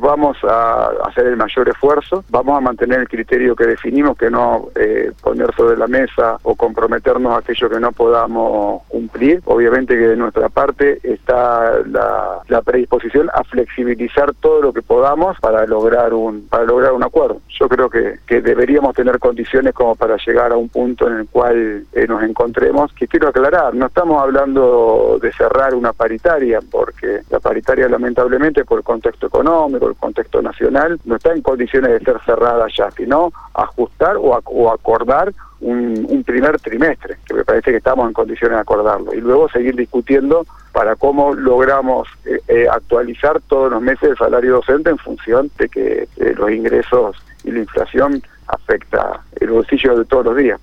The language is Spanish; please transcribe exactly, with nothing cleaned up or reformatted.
vamos a hacer el mayor esfuerzo, vamos a mantener el criterio que definimos, que no eh, poner sobre la mesa o comprometernos a aquello que no podamos cumplir. Obviamente que de nuestra parte está la, la predisposición a flexibilizar todo lo que podamos para lograr un para lograr un acuerdo. Yo creo que, que deberíamos tener condiciones como para llegar a un punto en el cual eh, nos encontremos, que quiero aclarar, no estamos hablando de cerrar una paritaria, porque la paritaria lamentablemente por el contexto económico, el contexto nacional, no está en condiciones de ser cerrada ya, sino ajustar o, ac o acordar un, un primer trimestre, que me parece que estamos en condiciones de acordarlo, y luego seguir discutiendo para cómo logramos eh, eh, actualizar todos los meses el salario docente en función de que eh, los ingresos y la inflación afecta el bolsillo de todos los días.